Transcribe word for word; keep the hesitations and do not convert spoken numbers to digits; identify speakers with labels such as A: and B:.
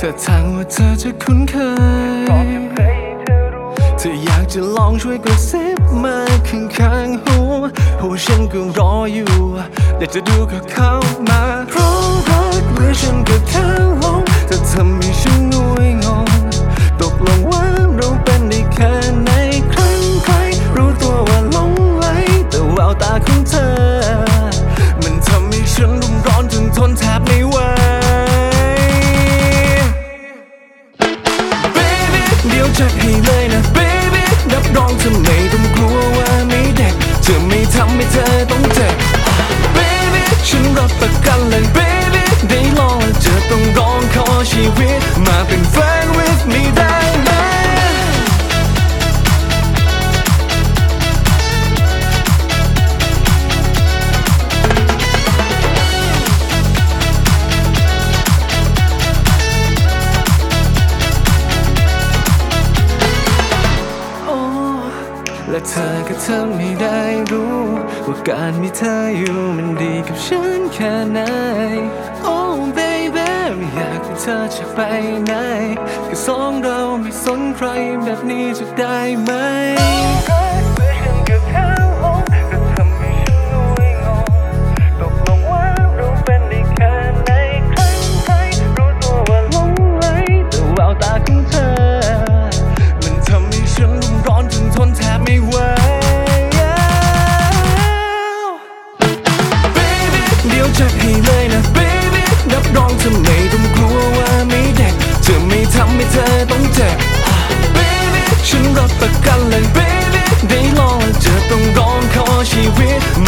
A: ถ้าทางว่าเธอจะคุ้นเคยเธออยากจะลองช่วยกระซิบมาข้างข้างหูเพราะฉันก็รออยู่อยากจะดูกับเขามาเพราะรักหรือฉันก็แค่หลงแต่ทำให้ฉันงวยงงตกลงว่าเราเป็นได้แค่ไหนครั้งใครรู้ตัวว่าหลงไหลแต่แววตาของเธอมันทำให้ฉันรุ่มร้อนจนทนแทบไม่ไหวเดี๋ยวจะให้เลยนะ baby รับรองเธอไม่ต้องกลัวว่าไม่เด็กจะไม่ทำให้เธอต้องเจ็บ baby ฉันรับประกันเลย baby ได้ลองจะต้องร้องขอชีวิตมาเป็นแฟน with me ได้ไหมและเธอก็ทำให้ได้รู้ว่าการมีเธออยู่มันดีกับฉันแค่ไหน Oh baby ไม่อยากให้เธอจะไปไหนแค่สองเราไม่สนใครแบบนี้จะได้ไหมจะให้เลยนะ baby รับรองเธอไม่ต้องกลัวว่าไม่เด็กจะไม่ทำให้เธอต้องเจ็บ baby ฉันรับประกันเลย baby ได้ลองจะต้องร้องขอชีวิต